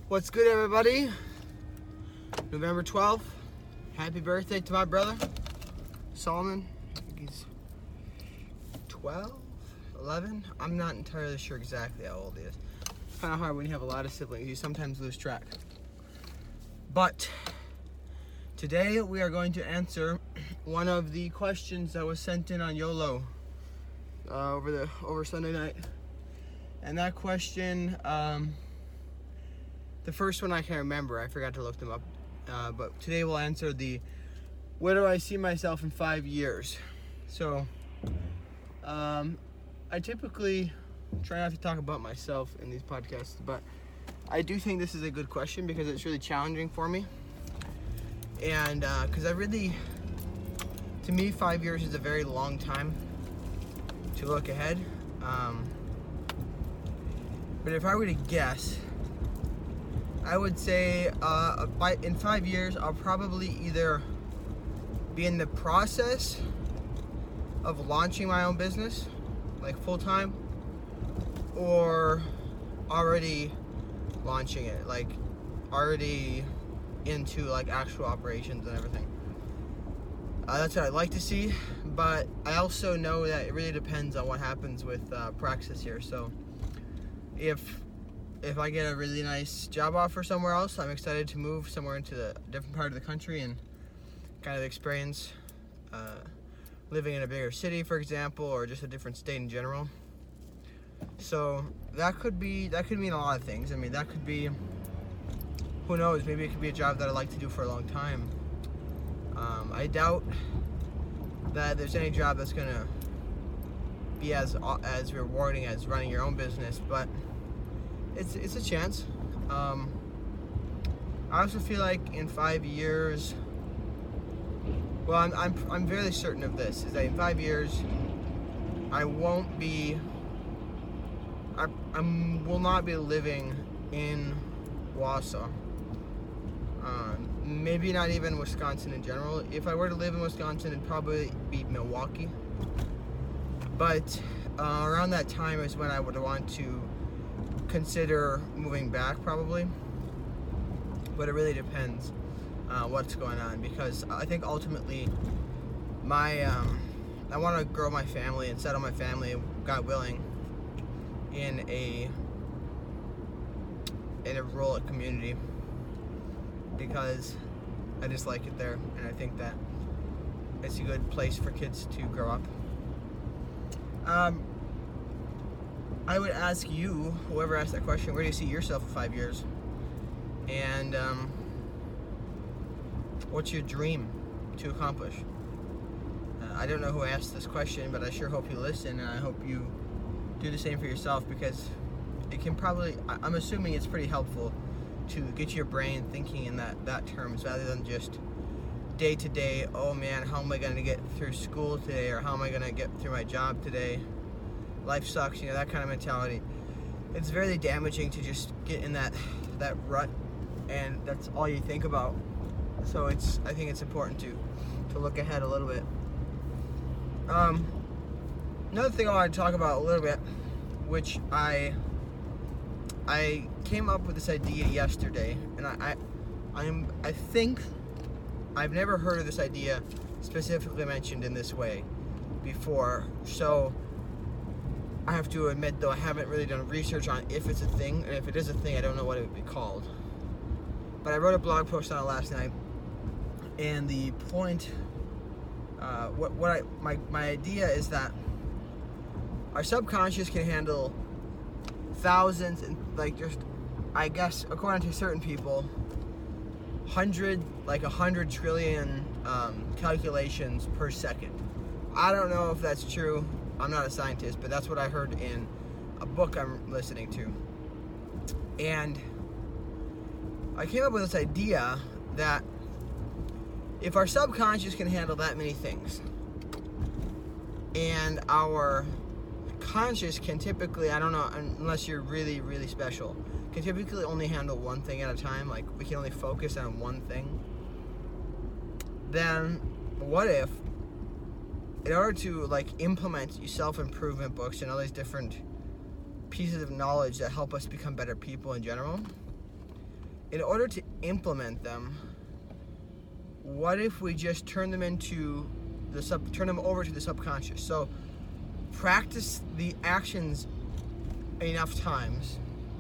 What's good, everybody? November 12th. Happy birthday to my brother, Solomon. I think he's 12, 11. I'm not entirely sure exactly how old he is. It's kind of hard when you have a lot of siblings. You sometimes lose track. But today we are going to answer one of the questions that was sent in on YOLO over Sunday night. And that question, the first one I can't remember. I forgot to look them up. But today we'll answer the, where do I see myself in 5 years? So, I typically try not to talk about myself in these podcasts, but I do think this is a good question because it's really challenging for me. And because to me, 5 years is a very long time to look ahead. But if I were to guess, I would say in 5 years, I'll probably either be in the process of launching my own business, like full-time, or already launching it, like already into like actual operations and everything. That's what I'd like to see, but I also know that it really depends on what happens with Praxis here. So if I get a really nice job offer somewhere else, I'm excited to move somewhere into a different part of the country and kind of experience living in a bigger city, for example, or just a different state in general. So that could mean a lot of things. I mean, that could be, who knows, maybe it could be a job that I'd like to do for a long time. I doubt that there's any job that's gonna be as rewarding as running your own business, but it's a chance. I also feel like in 5 years, well, I'm fairly certain of this, is that in 5 years, I will not be living in Wausau. Maybe not even Wisconsin in general. If I were to live in Wisconsin, it'd probably be Milwaukee. But around that time is when I would want to consider moving back, probably. But it really depends what's going on, because I think ultimately I want to grow my family and settle my family, God willing, in a rural community, because I just like it there, and I think that it's a good place for kids to grow up. I would ask you, whoever asked that question, where do you see yourself in 5 years? And what's your dream to accomplish? I don't know who asked this question, but I sure hope you listen, and I hope you do the same for yourself, because it can probably, I'm assuming it's pretty helpful to get your brain thinking in that terms, rather than just day to day, oh man, how am I going to get through school today, or how am I going to get through my job today? Life sucks, that kind of mentality. It's very damaging to just get in that rut, and that's all you think about. So I think it's important to look ahead a little bit. Another thing I want to talk about a little bit, which I came up with this idea yesterday, and I think I've never heard of this idea specifically mentioned in this way before. So I have to admit, though, I haven't really done research on if it's a thing, and if it is a thing, I don't know what it would be called. But I wrote a blog post on it last night, and the point, my idea is that our subconscious can handle thousands, and I guess according to certain people, 100 trillion calculations per second. I don't know if that's true. I'm not a scientist, but that's what I heard in a book I'm listening to. And I came up with this idea that if our subconscious can handle that many things, and our conscious can typically, I don't know, unless you're really, really special, can typically only handle one thing at a time, like we can only focus on one thing, then what if, in order to implement self-improvement books and all these different pieces of knowledge that help us become better people in general, in order to implement them, what if we just turn them over to the subconscious? So practice the actions enough times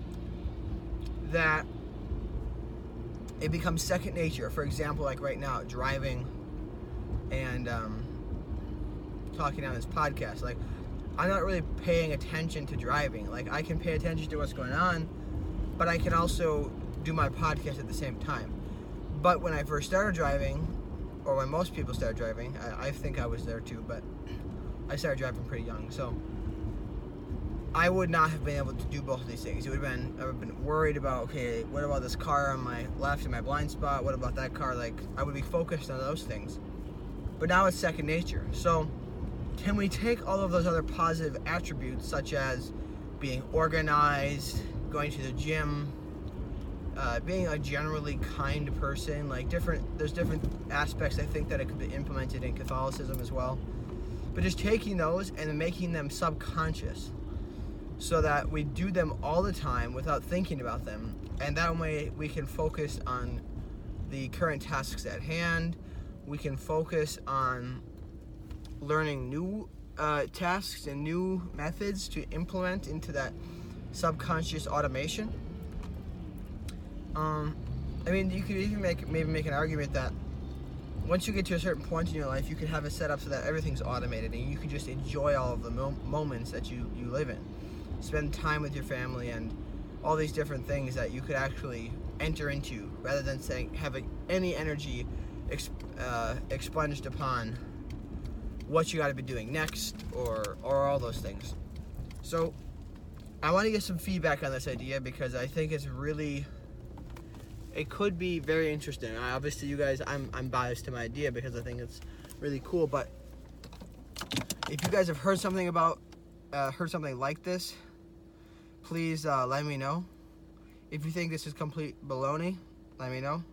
that it becomes second nature. For example, like right now, driving and talking on this podcast. Like, I'm not really paying attention to driving. Like, I can pay attention to what's going on, but I can also do my podcast at the same time. But when I first started driving, or when most people start driving, I think I was there too, but I started driving pretty young, so I would not have been able to do both of these things. I would have been worried about, okay, what about this car on my left in my blind spot? What about that car? Like, I would be focused on those things. But now it's second nature. So can we take all of those other positive attributes, such as being organized, going to the gym, being a generally kind person, like there's different aspects I think that it could be implemented in Catholicism as well. But just taking those and making them subconscious so that we do them all the time without thinking about them. And that way we can focus on the current tasks at hand. We can focus on learning new tasks and new methods to implement into that subconscious automation. I mean, you could even maybe make an argument that once you get to a certain point in your life, you can have it set up so that everything's automated and you can just enjoy all of the moments that you live in. Spend time with your family and all these different things that you could actually enter into, rather than having any energy expunged upon what you got to be doing next or all those things. So I want to get some feedback on this idea because I think it could be very interesting. Obviously, you guys, I'm biased to my idea because I think it's really cool. But if you guys have heard something like this, please let me know. If you think this is complete baloney, let me know.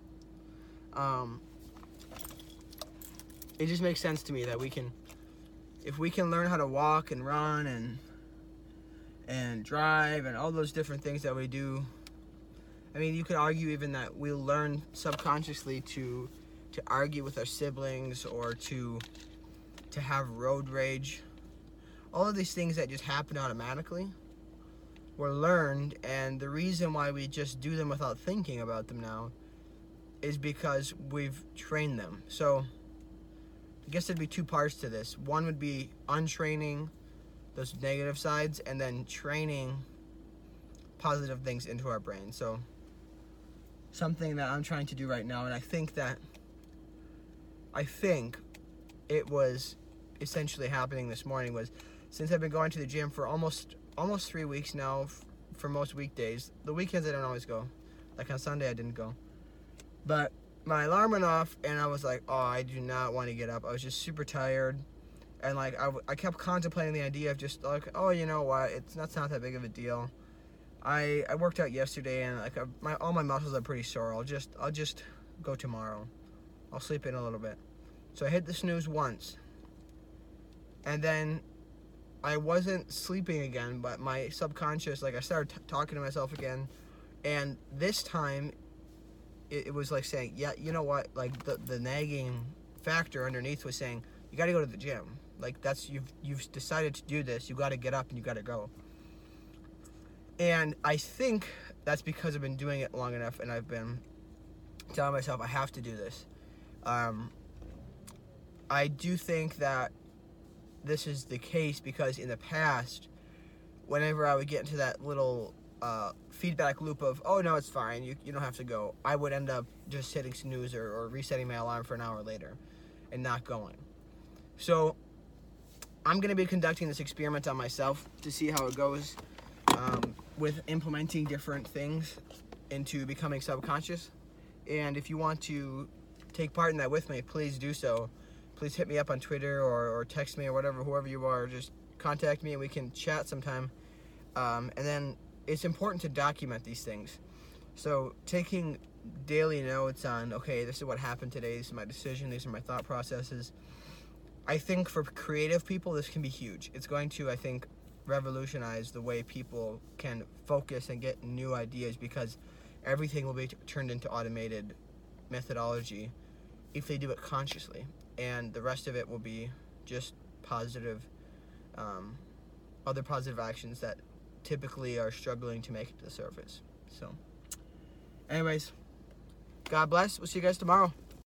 It just makes sense to me that if we can learn how to walk and run and drive and all those different things that we do. I mean, you could argue even that we'll learn subconsciously to argue with our siblings or to have road rage. All of these things that just happen automatically were learned, and the reason why we just do them without thinking about them now is because we've trained them. So I guess there'd be two parts to this. One would be untraining those negative sides and then training positive things into our brain. So something that I'm trying to do right now, and I think it was essentially happening this morning, was since I've been going to the gym for almost 3 weeks now, for most weekdays. The weekends I don't always go. Like on Sunday I didn't go. But my alarm went off and I was like, oh, I do not want to get up. I was just super tired. And like I kept contemplating the idea of just like, oh, you know what? It's not that big of a deal. I worked out yesterday and like all my muscles are pretty sore. I'll just go tomorrow. I'll sleep in a little bit. So I hit the snooze once. And then I wasn't sleeping again, but my subconscious, like I started talking to myself again. And this time it was like saying, yeah, you know what? Like the nagging factor underneath was saying, you got to go to the gym. Like you've decided to do this. You got to get up and you got to go. And I think that's because I've been doing it long enough and I've been telling myself I have to do this. I do think that this is the case because in the past, whenever I would get into that little feedback loop of, oh, no, it's fine, you don't have to go, I would end up just hitting snooze or resetting my alarm for an hour later and not going. So I'm going to be conducting this experiment on myself to see how it goes with implementing different things into becoming subconscious. And if you want to take part in that with me, please do so. Please hit me up on Twitter or text me or whatever, whoever you are. Just contact me and we can chat sometime. And then it's important to document these things. So taking daily notes on, okay, this is what happened today, this is my decision, these are my thought processes. I think for creative people, this can be huge. It's going to, I think, revolutionize the way people can focus and get new ideas, because everything will be turned into automated methodology if they do it consciously, and the rest of it will be just positive, other positive actions that typically are struggling to make it to the surface. So anyways, God bless. We'll see you guys tomorrow.